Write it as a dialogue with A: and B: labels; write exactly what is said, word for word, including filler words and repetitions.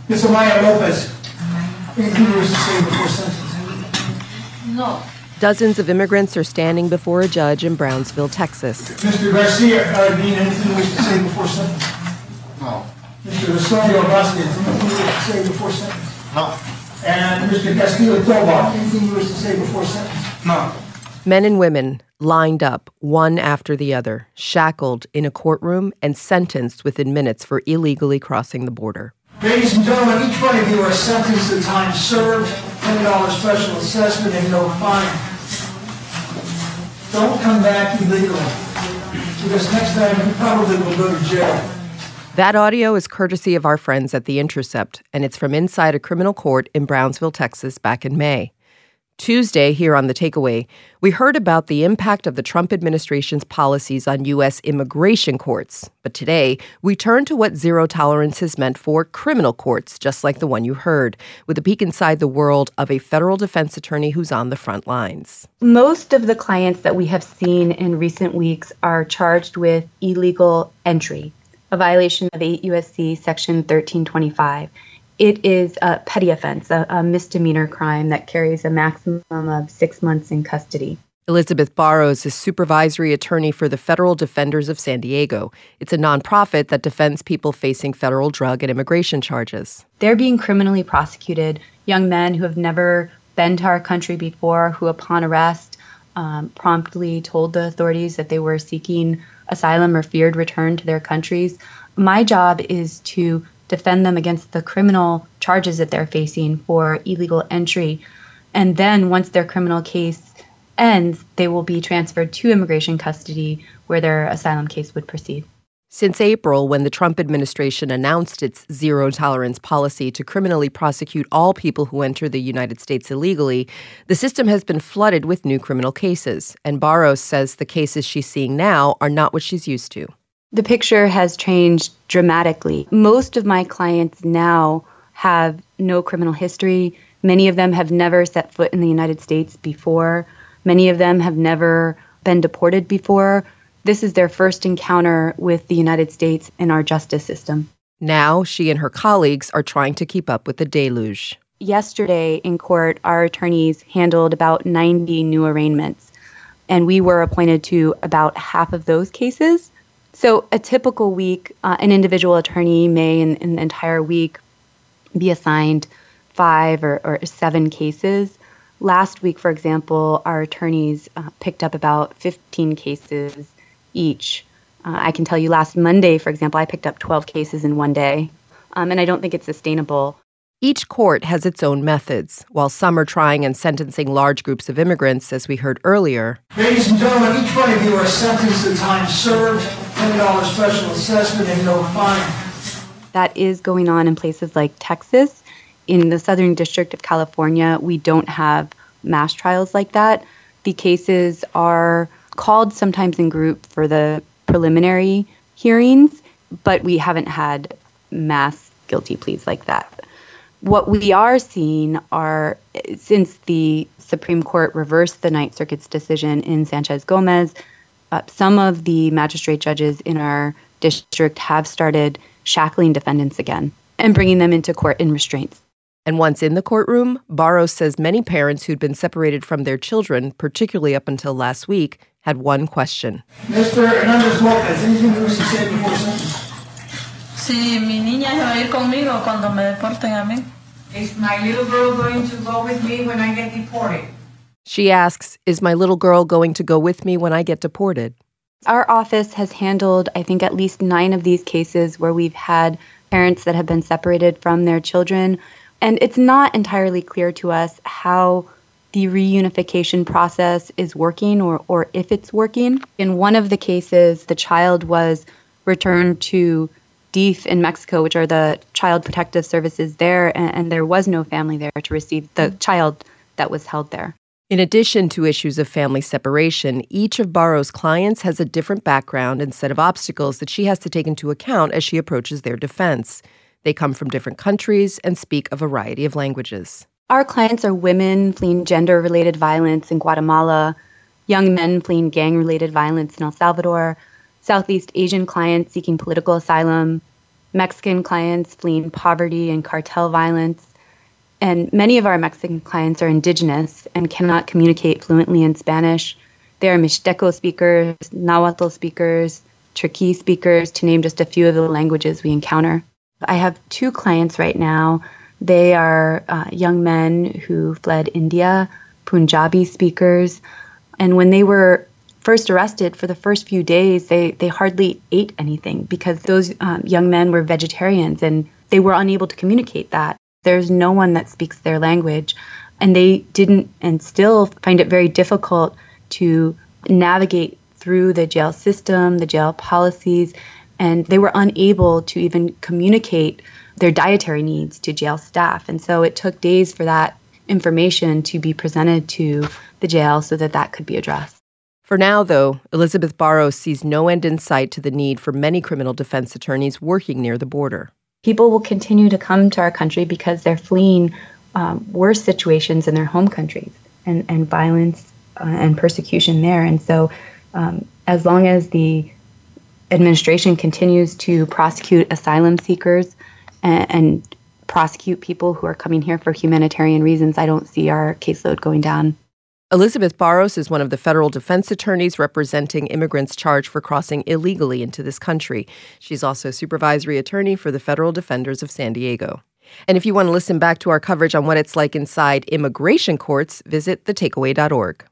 A: Miz Amaya Lopez, anything you wish to say before sentencing?
B: No.
C: Dozens of immigrants are standing before a judge in Brownsville, Texas.
A: Mister Garcia Carabin, anything you wish to say before sentencing?
D: No.
A: Mister Rosario Vasquez, anything you wish to say before sentencing?
D: No.
A: And Mister Castillo Tobar, anything you wish to say before sentencing?
D: No.
C: Men and women lined up, one after the other, shackled in a courtroom and sentenced within minutes for illegally crossing the border.
A: Ladies and gentlemen, each one of you are sentenced to time served, ten dollars special assessment, and no fine. Don't come back illegally, because next time you probably will go to jail.
C: That audio is courtesy of our friends at The Intercept, and it's from inside a criminal court in Brownsville, Texas, back in May. Tuesday, here on The Takeaway, we heard about the impact of the Trump administration's policies on U S immigration courts. But today, we turn to what zero tolerance has meant for criminal courts, just like the one you heard, with a peek inside the world of a federal defense attorney who's on the front lines.
E: Most of the clients that we have seen in recent weeks are charged with illegal entry, a violation of eight U S C Section thirteen twenty-five. It is a petty offense, a, a misdemeanor crime that carries a maximum of six months in custody.
C: Elizabeth Barros is supervisory attorney for the Federal Defenders of San Diego. It's a nonprofit that defends people facing federal drug and immigration charges.
E: They're being criminally prosecuted, young men who have never been to our country before, who upon arrest um, promptly told the authorities that they were seeking asylum or feared return to their countries. My job is to defend them against the criminal charges that they're facing for illegal entry. And then once their criminal case ends, they will be transferred to immigration custody where their asylum case would proceed.
C: Since April, when the Trump administration announced its zero-tolerance policy to criminally prosecute all people who enter the United States illegally, the system has been flooded with new criminal cases. And Barros says the cases she's seeing now are not what she's used to.
E: The picture has changed dramatically. Most of my clients now have no criminal history. Many of them have never set foot in the United States before. Many of them have never been deported before. This is their first encounter with the United States and our justice system.
C: Now, she and her colleagues are trying to keep up with the deluge.
E: Yesterday in court, our attorneys handled about ninety new arraignments, and we were appointed to about half of those cases. So a typical week, uh, an individual attorney may in, in the entire week be assigned five or, or seven cases. Last week, for example, our attorneys uh, picked up about fifteen cases each. Uh, I can tell you last Monday, for example, I picked up twelve cases in one day, um, and I don't think it's sustainable.
C: Each court has its own methods. While some are trying and sentencing large groups of immigrants, as we heard earlier.
A: Ladies and gentlemen, each one of you are sentenced to time served, ten dollars special assessment, and no fine.
E: That is going on in places like Texas. In the Southern District of California, we don't have mass trials like that. The cases are called sometimes in group for the preliminary hearings, but we haven't had mass guilty pleas like that. What we are seeing are, since the Supreme Court reversed the Ninth Circuit's decision in Sanchez-Gomez, uh, some of the magistrate judges in our district have started shackling defendants again and bringing them into court in restraints.
C: And once in the courtroom, Barros says many parents who'd been separated from their children, particularly up until last week, had one question.
A: Mister Hernandez Lopez, anything you wish to say before sentence?
B: Si mi niña se va a ir conmigo cuando me deporten a mí.
F: Is my little girl going to go with me when I get deported?
C: She asks, is my little girl going to go with me when I get deported?
E: Our office has handled, I think, at least nine of these cases where we've had parents that have been separated from their children. And it's not entirely clear to us how the reunification process is working or, or if it's working. In one of the cases, the child was returned to D I F in Mexico, which are the Child Protective Services there, and, and there was no family there to receive the child that was held there.
C: In addition to issues of family separation, each of Barros' clients has a different background and set of obstacles that she has to take into account as she approaches their defense. They come from different countries and speak a variety of languages.
E: Our clients are women fleeing gender-related violence in Guatemala, young men fleeing gang-related violence in El Salvador, Southeast Asian clients seeking political asylum, Mexican clients fleeing poverty and cartel violence. And many of our Mexican clients are indigenous and cannot communicate fluently in Spanish. They are Mixteco speakers, Nahuatl speakers, Triqui speakers, to name just a few of the languages we encounter. I have two clients right now. They are uh, young men who fled India, Punjabi speakers. And when they were first arrested, for the first few days, they, they hardly ate anything because those um, young men were vegetarians and they were unable to communicate that. There's no one that speaks their language. And they didn't and still find it very difficult to navigate through the jail system, the jail policies, and they were unable to even communicate their dietary needs to jail staff. And so it took days for that information to be presented to the jail so that that could be addressed.
C: For now, though, Elizabeth Barros sees no end in sight to the need for many criminal defense attorneys working near the border.
E: People will continue to come to our country because they're fleeing um, worse situations in their home countries and, and violence uh, and persecution there. And so um, as long as the administration continues to prosecute asylum seekers and, and prosecute people who are coming here for humanitarian reasons, I don't see our caseload going down.
C: Elizabeth Barros is one of the federal defense attorneys representing immigrants charged for crossing illegally into this country. She's also supervisory attorney for the Federal Defenders of San Diego. And if you want to listen back to our coverage on what it's like inside immigration courts, visit the takeaway dot org.